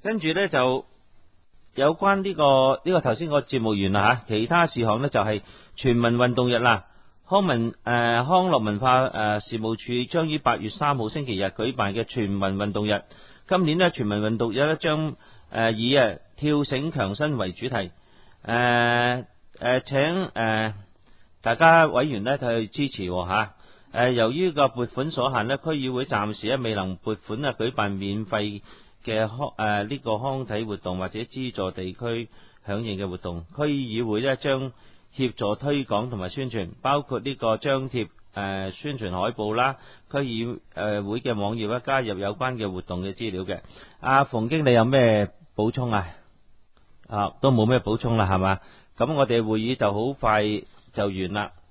跟住呢，就有關呢個頭先個節目完啦吓，其他事項呢，就係全民運動日啦。康樂文化事務處將於8月3號星期日舉辦嘅全民運動日。今年呢，全民運動日呢，將以跳繩強身為主題，請大家委員呢去支持吓。由於個撥款所限呢，區議會暫時未能撥款舉辦免費嘅呢個康體活動或者資助地區響應嘅活動。區議會呢將協助推廣同埋宣傳，包括呢個張貼宣傳海報啦，區議會嘅網頁加入有關嘅活動嘅資料嘅。阿馮經理有咩補充啊？都冇咩補充啦，係嘛？咁我哋會議就好快就完啦。